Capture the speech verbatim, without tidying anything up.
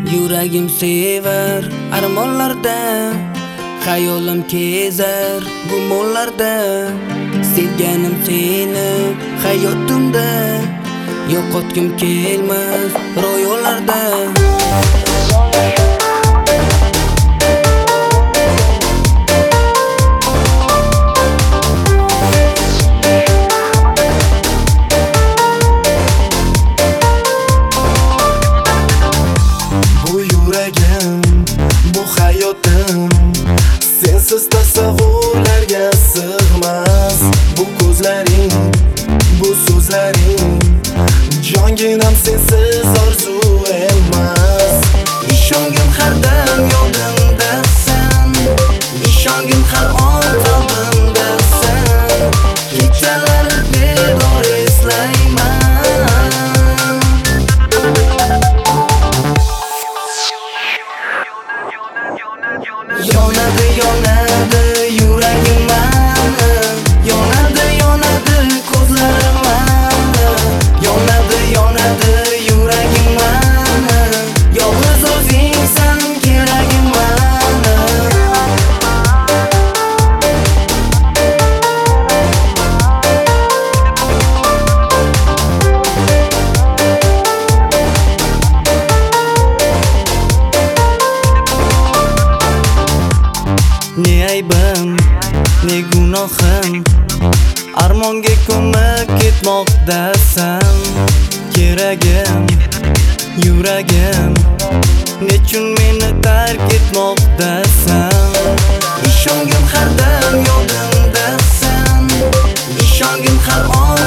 Yuragim sevar armonlarda, xayolim kezar gumonlarda. Sevganim seni hayotimda, yo'qotgim kelmas ro'yolarda. Sensiz tasavvurlarga sig'mas bu ko'zlaring, bu so'zlaring. Jonginam sensiz orzu emas. Ishongim har dam yodimdasan, ishongim har on qalbimdasan. Kechalari bedor eslayman. Yonadi, yonadi yuragim mani, yonadi, yonadi ko'zlarim mani. Yonadi, yonadi yuragim mani, yolg'iz o'zingsan keragim mani. Ne aybim, ne gunohim, armonga ko'mib ketmoqdasan. Keragim, yuragim, nechun meni tark etmoqdasan? Ishongim har dam yodimdasan, ishongim har on